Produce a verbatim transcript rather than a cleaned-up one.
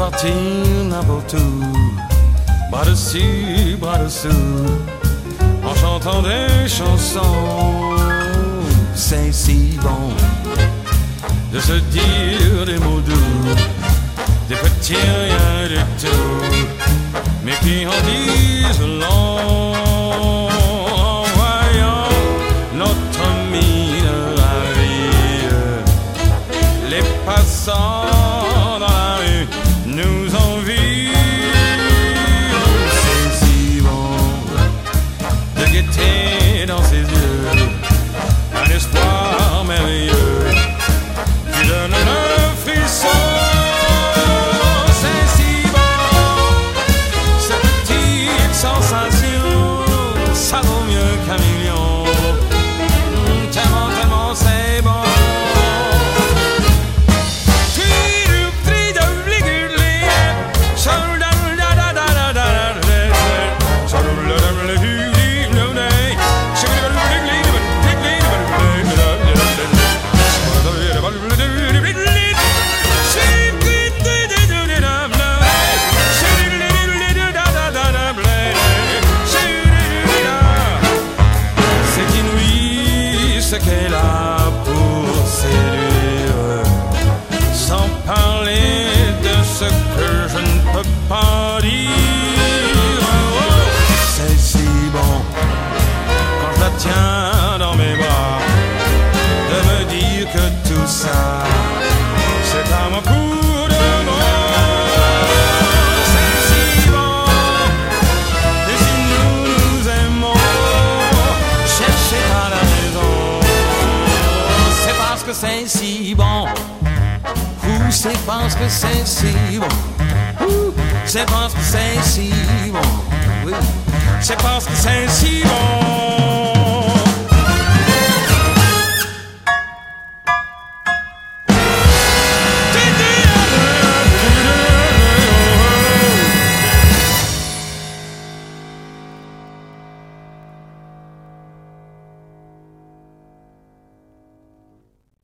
partir n'importe où, bras dessus, bras dessous, en chantant des chansons. C'est si bon de se dire des mots doux, des petits rien du tout, mais qui en disent long. En voyant notre mine ravie, les passants dans la rue nous envient. C'est si bon de guetter dans ses yeux un espoir merveilleux qui donne un frisson. C'est si bon, cette petite sensation, ça vaut mieux qu'un million. Tellement, tellement c'est bon. Ce qu'elle a pour séduire, sans parler de ce que je ne peux pas dire. Oh, c'est si bon quand je la tiens dans mes bras, de me dire que tout ça c'est à mon coup de bras. C'est si bon, et si nous nous aimons, cherchez pas la raison. Parce que c'est si bon, ou c'est parce que c'est si bon, ou c'est parce que c'est si bon, oui, c'est parce que c'est si bon.